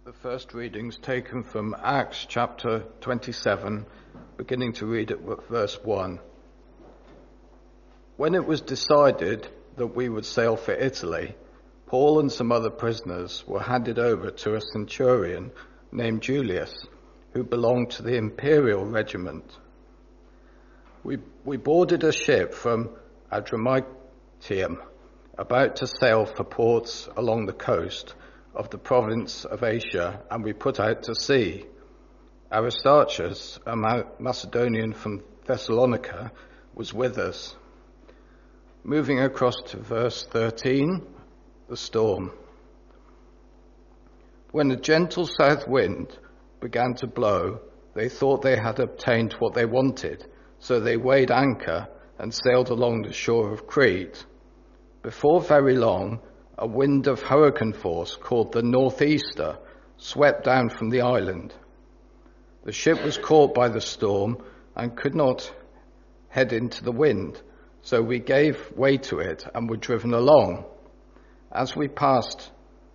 The first reading's taken from Acts chapter 27, beginning to read at verse 1. When it was decided that we would sail for Italy, Paul and some other prisoners were handed over to a centurion named Julius, who belonged to the imperial regiment. We boarded a ship from Adramyttium, about to sail for ports along the coast of the province of Asia, and we put out to sea. Aristarchus, a Macedonian from Thessalonica, was with us. Moving across to verse 13, the storm. When a gentle south wind began to blow, they thought they had obtained what they wanted, so they weighed anchor and sailed along the shore of Crete. Before very long, a wind of hurricane force called the Northeaster swept down from the island. The ship was caught by the storm and could not head into the wind, so we gave way to it and were driven along. As we passed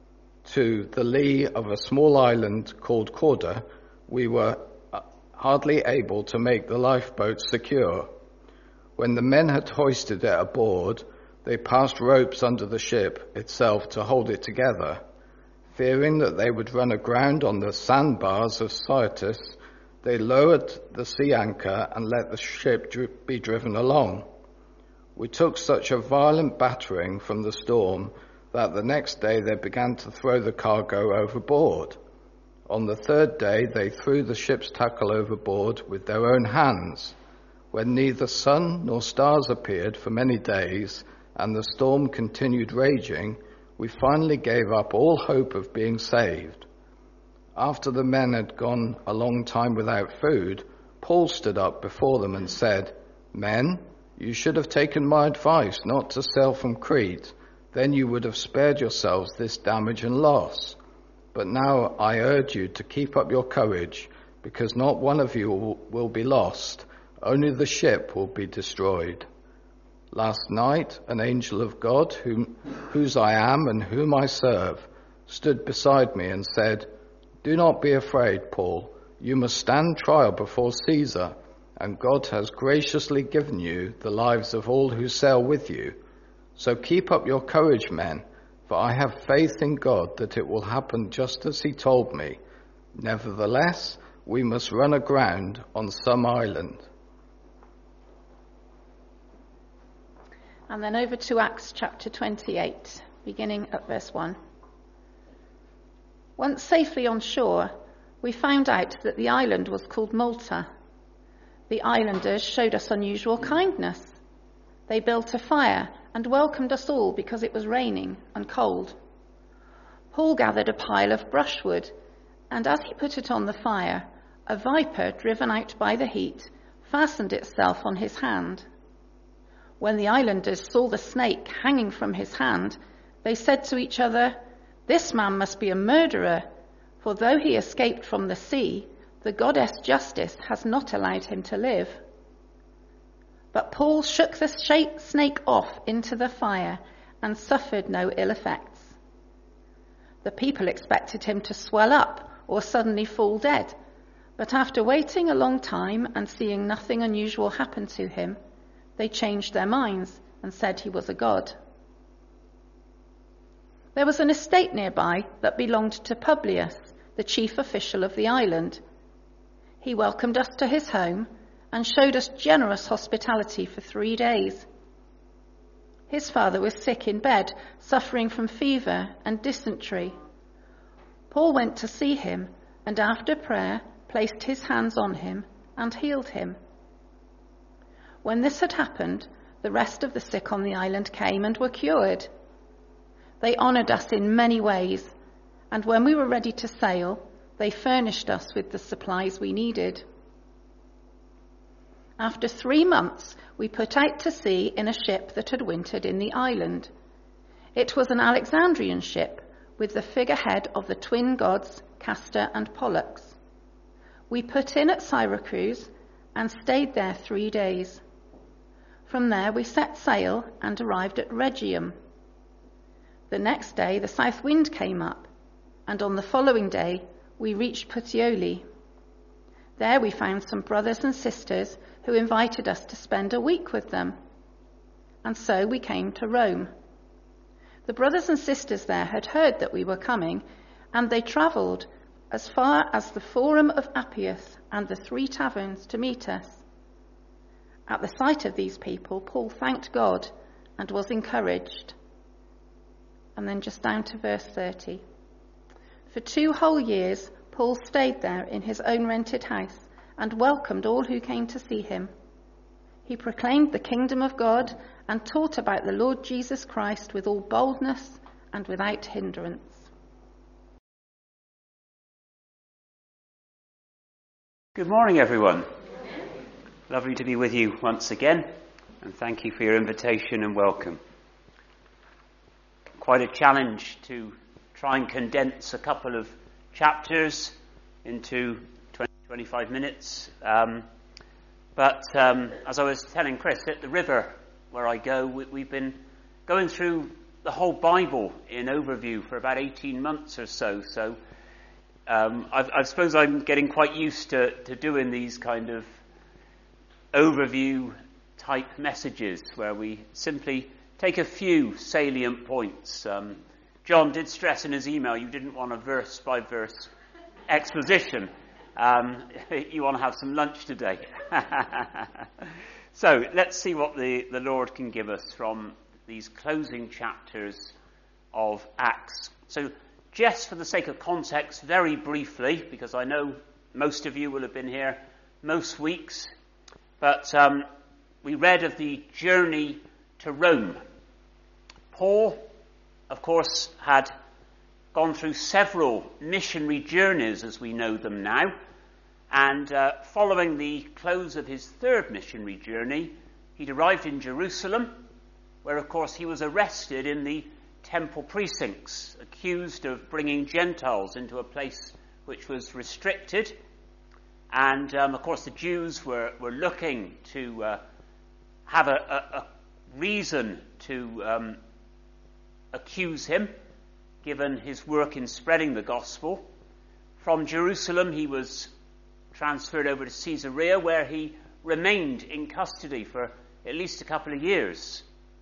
to the lee of a small island called Corda, we were hardly able to make the lifeboat secure. When the men had hoisted it aboard, they passed ropes under the ship itself to hold it together. Fearing that they would run aground on the sandbars of Syrtis, they lowered the sea anchor and let the ship be driven along. We took such a violent battering from the storm that the next day they began to throw the cargo overboard. On the third day they threw the ship's tackle overboard with their own hands. When neither sun nor stars appeared for many days, and the storm continued raging, we finally gave up all hope of being saved. After the men had gone a long time without food, Paul stood up before them and said, "Men, you should have taken my advice not to sail from Crete. Then you would have spared yourselves this damage and loss. But now I urge you to keep up your courage, because not one of you will be lost, only the ship will be destroyed." Last night, an angel of God, whose I am and whom I serve, stood beside me and said, "Do not be afraid, Paul. You must stand trial before Caesar, and God has graciously given you the lives of all who sail with you. So keep up your courage, men, for I have faith in God that it will happen just as he told me. Nevertheless, we must run aground on some island." And then over to Acts chapter 28, beginning at verse 1. Once safely on shore, we found out that the island was called Malta. The islanders showed us unusual kindness. They built a fire and welcomed us all because it was raining and cold. Paul gathered a pile of brushwood, and as he put it on the fire, a viper, driven out by the heat, fastened itself on his hand. When the islanders saw the snake hanging from his hand, they said to each other, "This man must be a murderer, for though he escaped from the sea, the goddess Justice has not allowed him to live." But Paul shook the snake off into the fire and suffered no ill effects. The people expected him to swell up or suddenly fall dead, but after waiting a long time and seeing nothing unusual happen to him, they changed their minds and said he was a god. There was an estate nearby that belonged to Publius, the chief official of the island. He welcomed us to his home and showed us generous hospitality for 3 days. His father was sick in bed, suffering from fever and dysentery. Paul went to see him and after prayer placed his hands on him and healed him. When this had happened, the rest of the sick on the island came and were cured. They honoured us in many ways, and when we were ready to sail, they furnished us with the supplies we needed. After 3 months, we put out to sea in a ship that had wintered in the island. It was an Alexandrian ship with the figurehead of the twin gods Castor and Pollux. We put in at Syracuse and stayed there 3 days. From there we set sail and arrived at Rhegium. The next day the south wind came up, and on the following day we reached Puteoli. There we found some brothers and sisters who invited us to spend a week with them. And so we came to Rome. The brothers and sisters there had heard that we were coming, and they travelled as far as the Forum of Appius and the 3 taverns to meet us. At the sight of these people, Paul thanked God and was encouraged. And then just down to verse 30. For 2 whole years, Paul stayed there in his own rented house and welcomed all who came to see him. He proclaimed the kingdom of God and taught about the Lord Jesus Christ with all boldness and without hindrance. Good morning, everyone. Lovely to be with you once again, and thank you for your invitation and welcome. Quite a challenge to try and condense a couple of chapters into 20-25 minutes. But as I was telling Chris, at the river where I go, we've been going through the whole Bible in overview for about 18 months or so. So I suppose I'm getting quite used to doing these kind of overview type messages where we simply take a few salient points. John did stress in his email you didn't want a verse by verse exposition. You want to have some lunch today. So let's see what the Lord can give us from these closing chapters of Acts. So just for the sake of context, very briefly, because I know most of you will have been here most weeks, but we read of the journey to Rome. Paul, of course, had gone through several missionary journeys as we know them now, and following the close of his 3rd missionary journey, he'd arrived in Jerusalem, where of course he was arrested in the temple precincts, accused of bringing Gentiles into a place which was restricted. And of course the Jews were looking to have a reason to accuse him, given his work in spreading the gospel. From Jerusalem he was transferred over to Caesarea, where he remained in custody for at least a couple of years.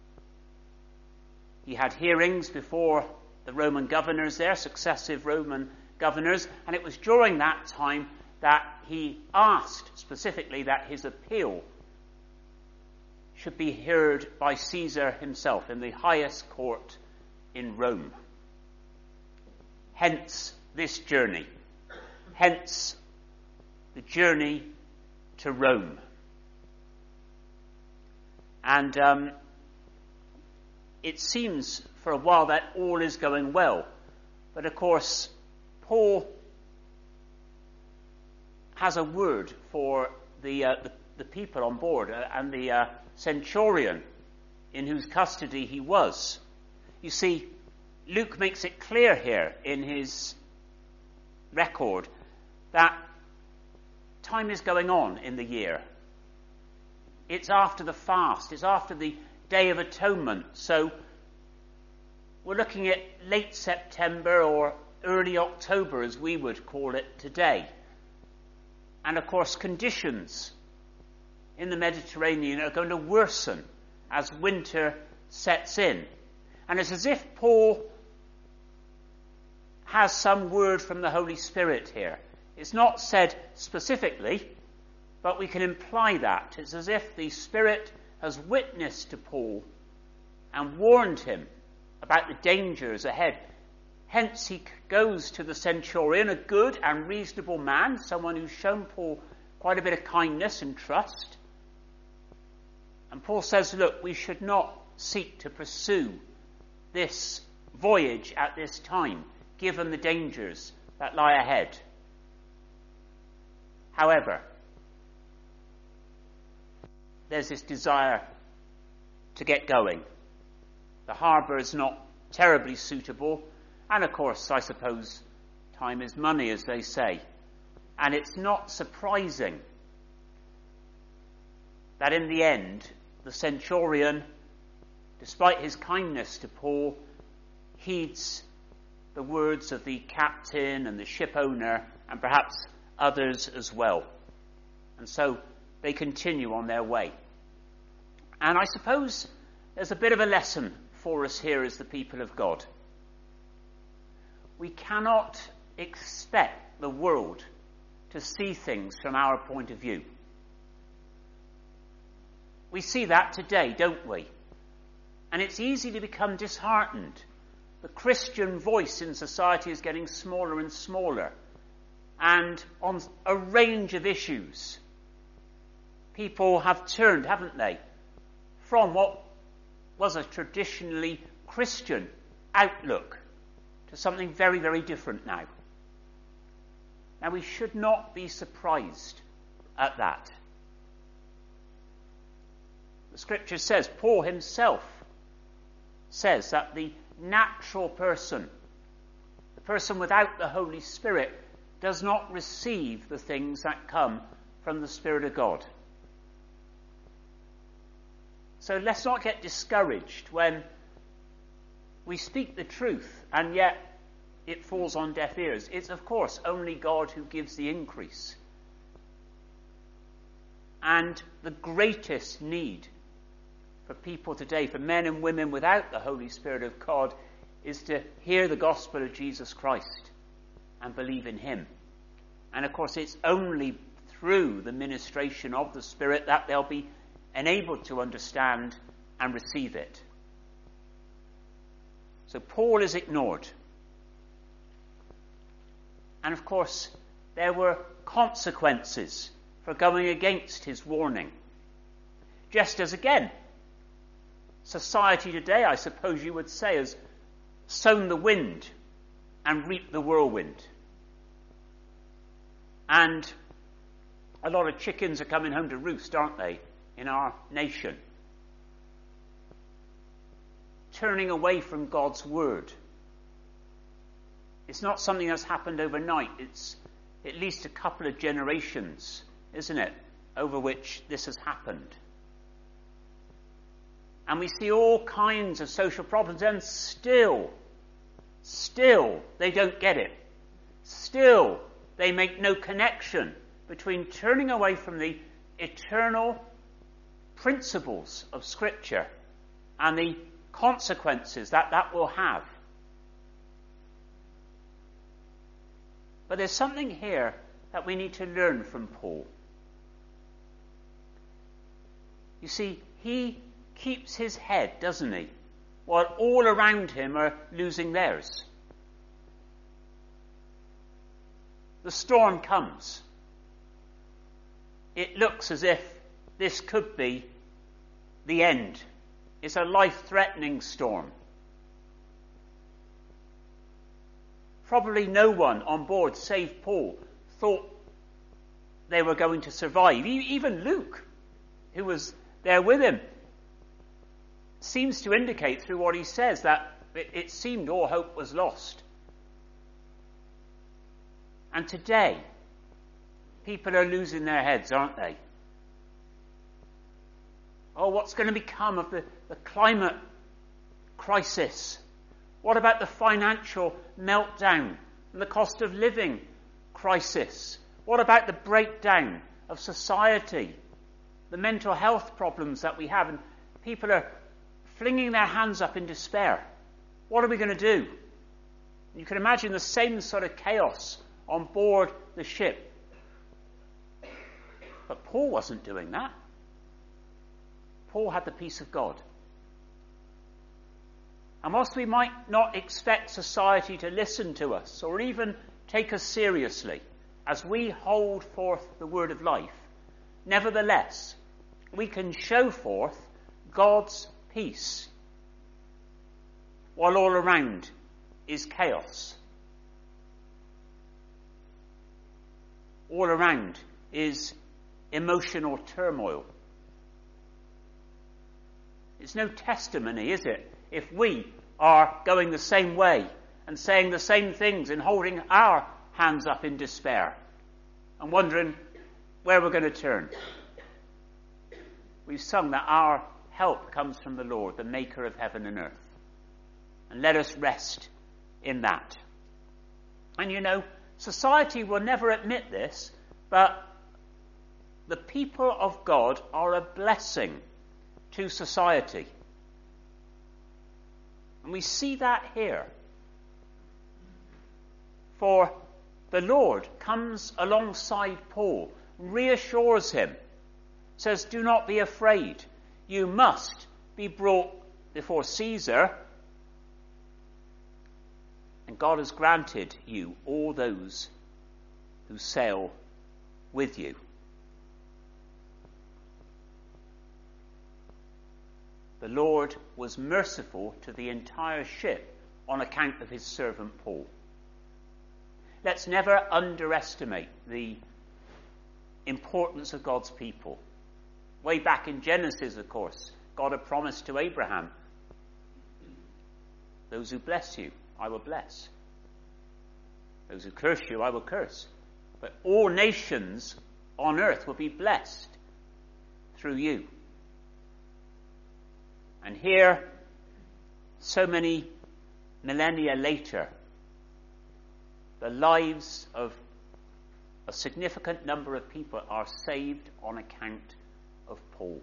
He had hearings before the Roman governors there, successive Roman governors, and it was during that time that he asked specifically that his appeal should be heard by Caesar himself in the highest court in Rome. Hence this journey. Hence the journey to Rome. And it seems for a while that all is going well. But of course, Paul has a word for the people on board and the centurion in whose custody he was. You see, Luke makes it clear here in his record that time is going on in the year. It's after the fast. It's after the Day of Atonement. So we're looking at late September or early October, as we would call it today. And of course, conditions in the Mediterranean are going to worsen as winter sets in. And it's as if Paul has some word from the Holy Spirit here. It's not said specifically, but we can imply that. It's as if the Spirit has witnessed to Paul and warned him about the dangers ahead. Hence he goes to the centurion, a good and reasonable man, someone who's shown Paul quite a bit of kindness and trust. And Paul says, look, we should not seek to pursue this voyage at this time, given the dangers that lie ahead. However, there's this desire to get going. The harbour is not terribly suitable, and of course, I suppose, time is money, as they say. And it's not surprising that in the end, the centurion, despite his kindness to Paul, heeds the words of the captain and the ship owner and perhaps others as well. And so they continue on their way. And I suppose there's a bit of a lesson for us here as the people of God. We cannot expect the world to see things from our point of view. We see that today, don't we? And it's easy to become disheartened. The Christian voice in society is getting smaller and smaller. And on a range of issues, people have turned, haven't they, from what was a traditionally Christian outlook to something very, very different now. Now, we should not be surprised at that. The scripture says, Paul himself says that the natural person, the person without the Holy Spirit, does not receive the things that come from the Spirit of God. So let's not get discouraged when we speak the truth and yet it falls on deaf ears. It's, of course, only God who gives the increase. And the greatest need for people today, for men and women without the Holy Spirit of God, is to hear the gospel of Jesus Christ and believe in him. And of course, it's only through the ministration of the Spirit that they'll be enabled to understand and receive it. So Paul is ignored. And of course, there were consequences for going against his warning. Just as, again, society today, I suppose you would say, has sown the wind and reaped the whirlwind. And a lot of chickens are coming home to roost, aren't they, in our nation? Turning away from God's word. It's not something that's happened overnight. It's at least a couple of generations, isn't it, over which this has happened. And we see all kinds of social problems, and still, they don't get it. Still, they make no connection between turning away from the eternal principles of Scripture and the consequences that will have. But there's something here that we need to learn from Paul. You see, he keeps his head, doesn't he? While all around him are losing theirs. The storm comes. It looks as if this could be the end. It's a life-threatening storm. Probably no one on board, save Paul, thought they were going to survive. Even Luke, who was there with him, seems to indicate through what he says that it seemed all hope was lost. And today, people are losing their heads, aren't they? Oh, what's going to become of the climate crisis? What about the financial meltdown and the cost of living crisis? What about the breakdown of society? The mental health problems that we have, and people are flinging their hands up in despair. What are we going to do? You can imagine the same sort of chaos on board the ship. But Paul wasn't doing that. Paul had the peace of God. And whilst we might not expect society to listen to us or even take us seriously as we hold forth the word of life, nevertheless, we can show forth God's peace while all around is chaos. All around is emotional turmoil. It's no testimony, is it, if we are going the same way and saying the same things and holding our hands up in despair and wondering where we're going to turn. We've sung that our help comes from the Lord, the maker of heaven and earth. And let us rest in that. And you know, society will never admit this, but the people of God are a blessing to society. And we see that here. For the Lord comes alongside Paul, reassures him, says, do not be afraid. You must be brought before Caesar. And God has granted you all those who sail with you. The Lord was merciful to the entire ship on account of his servant Paul. Let's never underestimate the importance of God's people. Way back in Genesis, of course, God had promised to Abraham, those who bless you, I will bless. Those who curse you, I will curse. But all nations on earth will be blessed through you. And here, so many millennia later, the lives of a significant number of people are saved on account of Paul.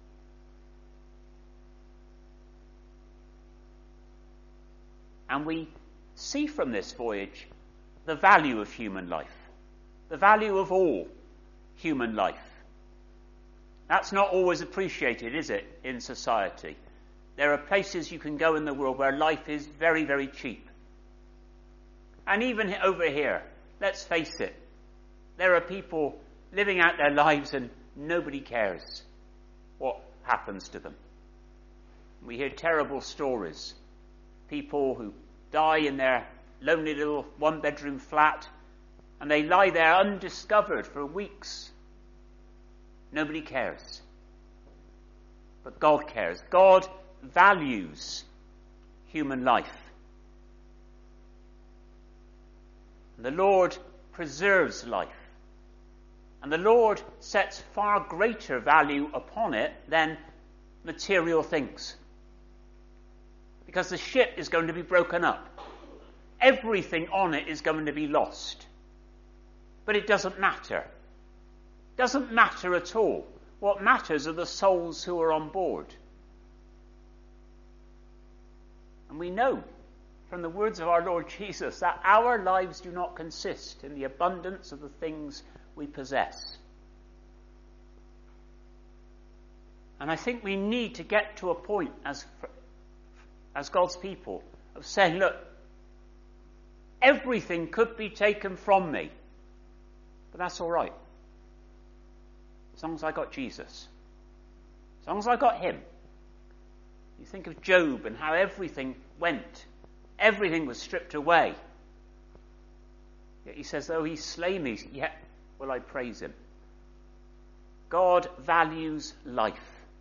And we see from this voyage the value of human life, the value of all human life. That's not always appreciated, is it, in society? There are places you can go in the world where life is very, very cheap. And even over here, let's face it, there are people living out their lives and nobody cares what happens to them. We hear terrible stories. People who die in their lonely little one-bedroom flat and they lie there undiscovered for weeks. Nobody cares. But God cares. God values human life. The Lord preserves life. And the Lord sets far greater value upon it than material things. Because the ship is going to be broken up. Everything on it is going to be lost. But it doesn't matter. It doesn't matter at all. What matters are the souls who are on board. And we know from the words of our Lord Jesus that our lives do not consist in the abundance of the things we possess. And I think we need to get to a point as God's people of saying, look, everything could be taken from me, but that's all right. As long as I got Jesus. As long as I got him. You think of Job and how everything went. Everything was stripped away. Yet he says, though he slay me, yet will I praise him. God values life,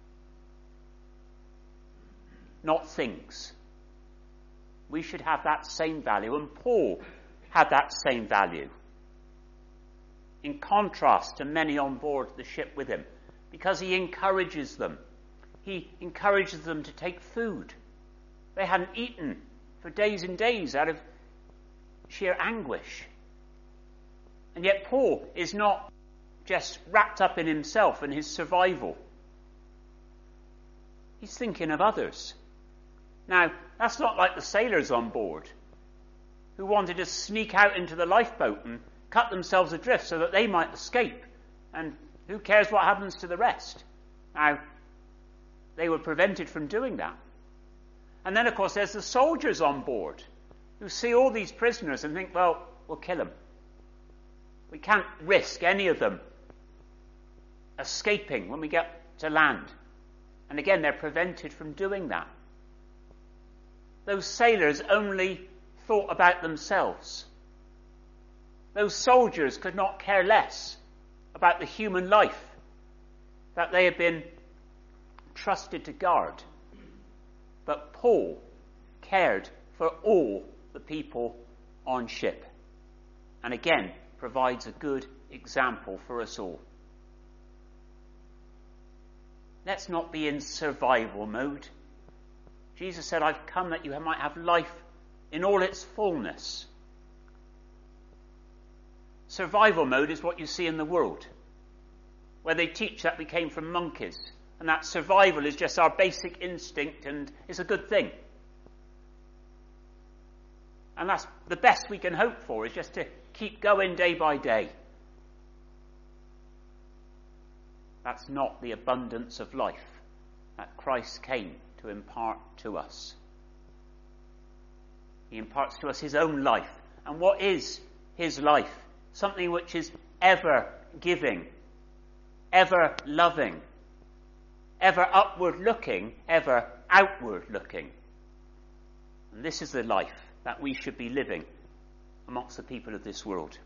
not things. We should have that same value, and Paul had that same value. In contrast to many on board the ship with him, because he encourages them. He encourages them to take food. They hadn't eaten for days and days out of sheer anguish. And yet Paul is not just wrapped up in himself and his survival. He's thinking of others. Now, that's not like the sailors on board who wanted to sneak out into the lifeboat and cut themselves adrift so that they might escape. And who cares what happens to the rest? Now, they were prevented from doing that. And then, of course, there's the soldiers on board who see all these prisoners and think, well, we'll kill them. We can't risk any of them escaping when we get to land. And again, they're prevented from doing that. Those sailors only thought about themselves. Those soldiers could not care less about the human life that they had been trusted to guard. But Paul cared for all the people on ship. And again, provides a good example for us all. Let's not be in survival mode. Jesus said, I've come that you might have life in all its fullness. survival mode is what you see in the world, where they teach that we came from monkeys, and that survival is just our basic instinct, and it's a good thing. And that's the best we can hope for, is just to keep going day by day. That's not the abundance of life that Christ came to impart to us. He imparts to us his own life. And what is his life? Something which is ever giving, ever loving, ever upward looking, ever outward looking. And this is the life that we should be living amongst the people of this world.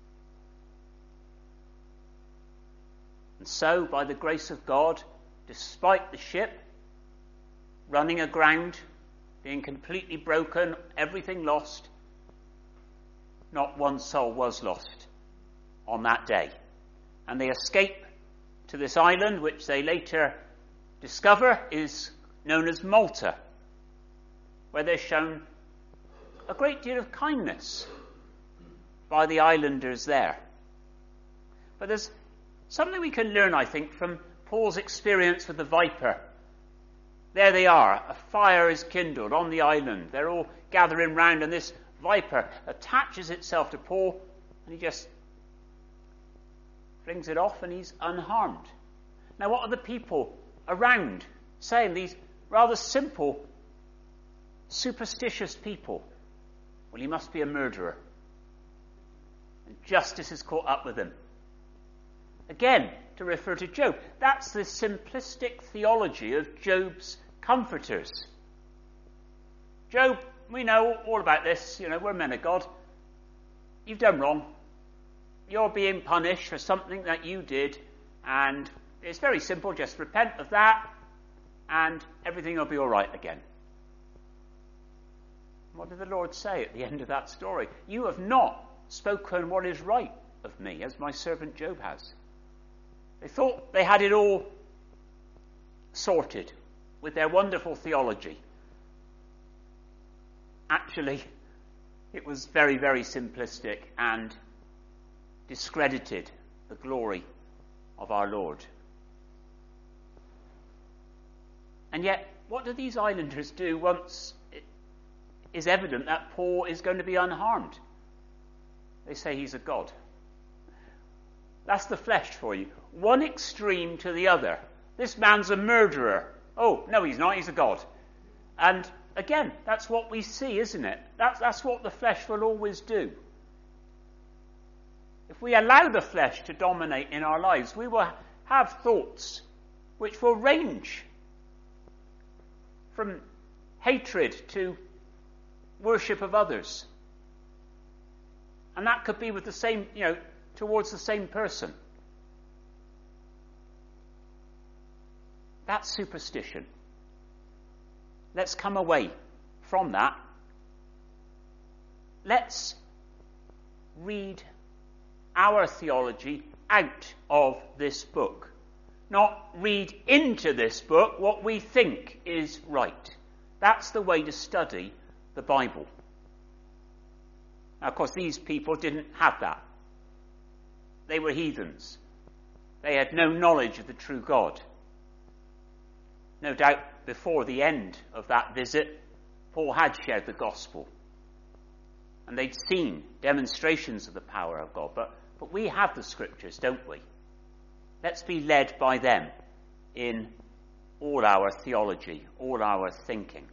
And so, by the grace of God, despite the ship running aground, being completely broken, everything lost, not one soul was lost on that day. And they escape to this island, which they later discover is known as Malta, where they're shown a great deal of kindness by the islanders there. But there's something we can learn, I think, from Paul's experience with the viper. There they are, a fire is kindled on the island. They're all gathering round, and this viper attaches itself to Paul, and he just flings it off, and he's unharmed. Now, what are the people around saying? These rather simple, superstitious people. Well, he must be a murderer. And justice is caught up with him. Again, to refer to Job, that's the simplistic theology of Job's comforters. Job, we know all about this. We're men of God. You've done wrong. You're being punished for something that you did, and it's very simple. Just repent of that, and everything will be all right again. What did the Lord say at the end of that story? You have not spoken what is right of me, as my servant Job has. They thought they had it all sorted with their wonderful theology. Actually, it was very, very simplistic and discredited the glory of our Lord. And yet, what do these islanders do once it is evident that Paul is going to be unharmed? They say he's a god. That's the flesh for you. One extreme to the other. This man's a murderer. Oh, no, he's not. He's a god. And again, that's what we see, isn't it? That's what the flesh will always do. If we allow the flesh to dominate in our lives, we will have thoughts which will range from hatred to worship of others. And that could be with the same, towards the same person. That's superstition. Let's come away from that. Let's read our theology out of this book. Not read into this book what we think is right. That's the way to study the Bible. Now, of course, these people didn't have that. They were heathens. They had no knowledge of the true God. No doubt before the end of that visit, Paul had shared the gospel. And they'd seen demonstrations of the power of God. But we have the scriptures, don't we? Let's be led by them in all our theology, all our thinking.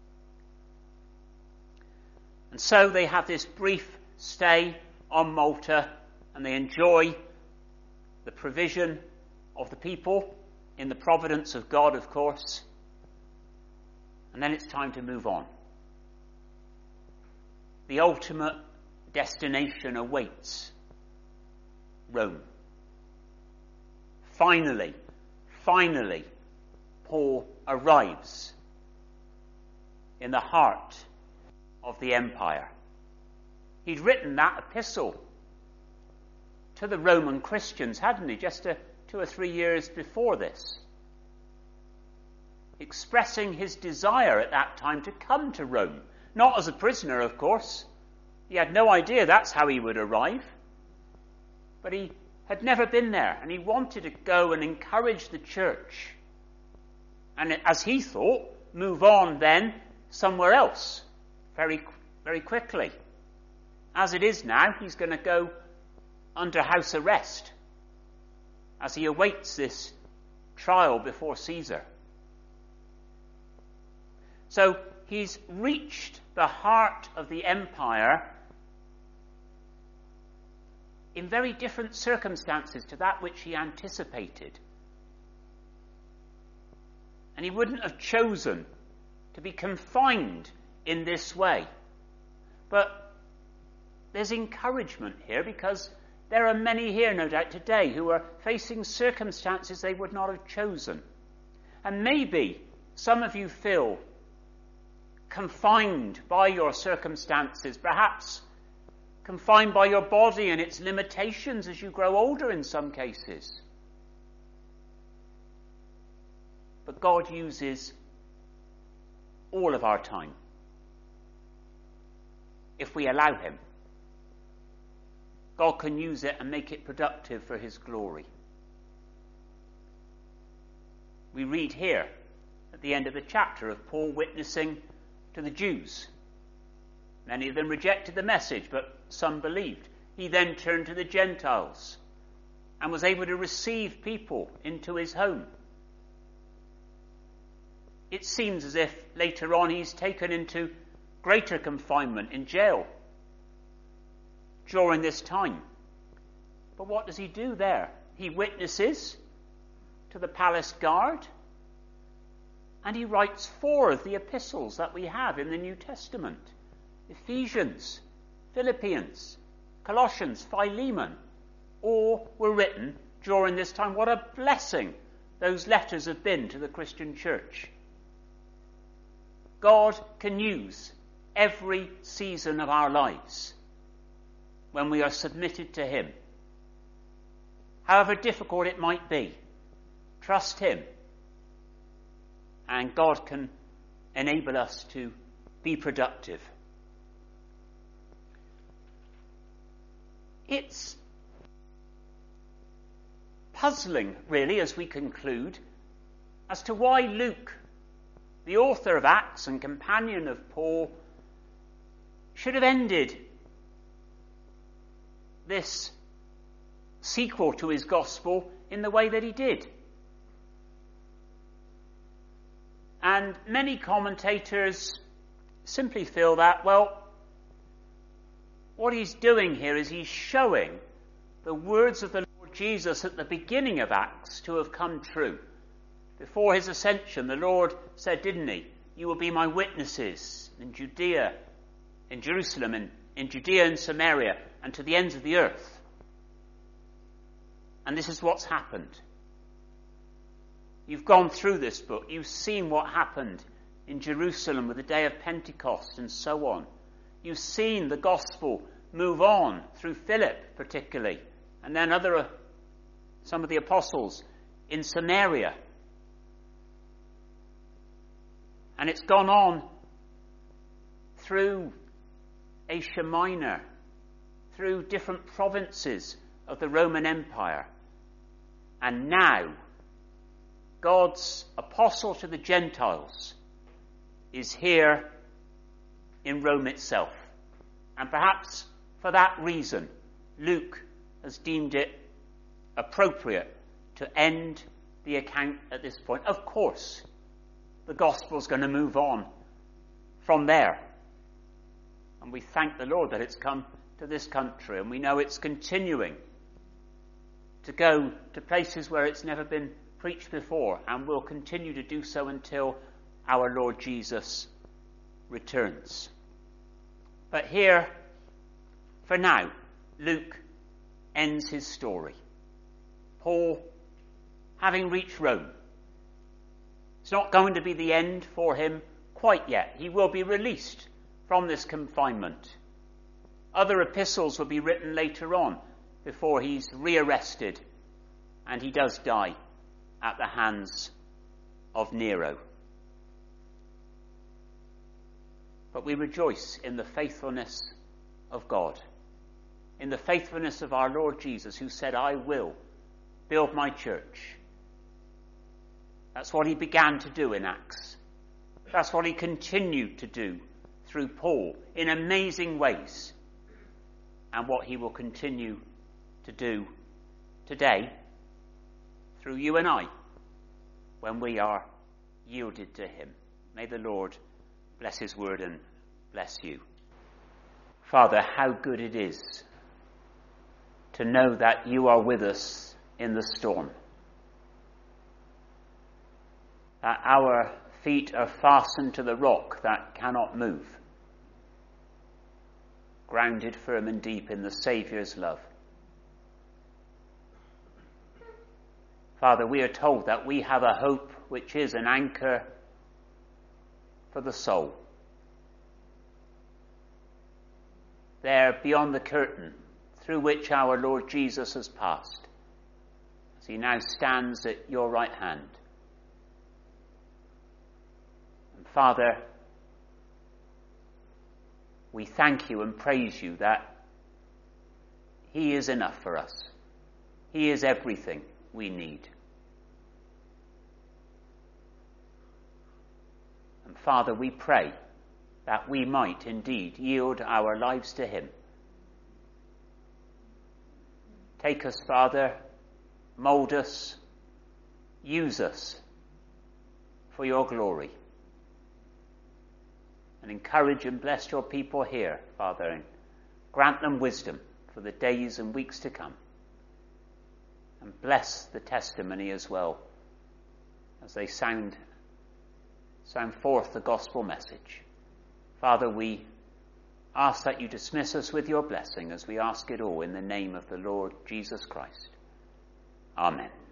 And so they have this brief stay on Malta, and they enjoy the provision of the people in the providence of God, of course. And then it's time to move on. The ultimate destination awaits. Rome. Finally, Paul arrives in the heart of the empire. He'd written that epistle to the Roman Christians, hadn't he, just 2 or 3 years before this, expressing his desire at that time to come to Rome. Not as a prisoner, of course. He had no idea that's how he would arrive. but he had never been there, and he wanted to go and encourage the church. And as he thought, move on then somewhere else very, very quickly. As it is now, he's going to go under house arrest as he awaits this trial before Caesar. So he's reached the heart of the empire in very different circumstances to that which he anticipated. And he wouldn't have chosen to be confined in this way. But there's encouragement here, because there are many here, no doubt, today who are facing circumstances they would not have chosen. And maybe some of you feel confined by your circumstances, perhaps confined by your body and its limitations as you grow older in some cases. But God uses all of our time if we allow him. God can use it and make it productive for his glory. We read here at the end of the chapter of Paul witnessing to the Jews. Many of them rejected the message, but some believed. He then turned to the Gentiles and was able to receive people into his home. It seems as if later on he's taken into greater confinement in jail during this time. But what does he do there? He witnesses to the palace guard, and he writes 4 of the epistles that we have in the New Testament: Ephesians, Philippians, Colossians, Philemon. All were written during this time. What a blessing those letters have been to the Christian church. God can use every season of our lives when we are submitted to him. However difficult it might be, trust him, and God can enable us to be productive. It's puzzling, really, as we conclude, as to why Luke, the author of Acts and companion of Paul, should have ended this sequel to his gospel in the way that he did. And many commentators simply feel that, well, what he's doing here is he's showing the words of the Lord Jesus at the beginning of Acts to have come true. Before his ascension, the Lord said, didn't he, you will be my witnesses in Judea, in Jerusalem, and in Judea and Samaria, and to the ends of the earth. And this is what's happened. You've gone through this book. You've seen what happened in Jerusalem with the day of Pentecost and so on. You've seen the gospel move on through Philip particularly, and then some of the apostles in Samaria. And it's gone on through Asia Minor, through different provinces of the Roman Empire. And now, God's apostle to the Gentiles is here in Rome itself. And perhaps for that reason, Luke has deemed it appropriate to end the account at this point. Of course, the gospel's going to move on from there. And we thank the Lord that it's come to this country, and we know it's continuing to go to places where it's never been preached before, and will continue to do so until our Lord Jesus returns. But here, for now, Luke ends his story. Paul, having reached Rome, it's not going to be the end for him quite yet. He will be released from this confinement. Other epistles will be written later on before he's rearrested, and he does die at the hands of Nero. But we rejoice in the faithfulness of God. in the faithfulness of our Lord Jesus, who said, I will build my church. That's what he began to do in Acts. That's what he continued to do through Paul in amazing ways. And what he will continue to do today through you and I when we are yielded to him. May the Lord bless his word and bless you. Father, how good it is to know that you are with us in the storm. That our feet are fastened to the rock that cannot move, grounded firm and deep in the Saviour's love. Father, we are told that we have a hope which is an anchor for the soul. There, beyond the curtain through which our Lord Jesus has passed, as he now stands at your right hand. And Father, we thank you and praise you that he is enough for us. He is everything we need. And Father, we pray that we might indeed yield our lives to him. Take us, Father, mould us, use us for your glory. And encourage and bless your people here, Father, and grant them wisdom for the days and weeks to come. And bless the testimony as well as they sound forth the gospel message. Father, we ask that you dismiss us with your blessing as we ask it all in the name of the Lord Jesus Christ. Amen.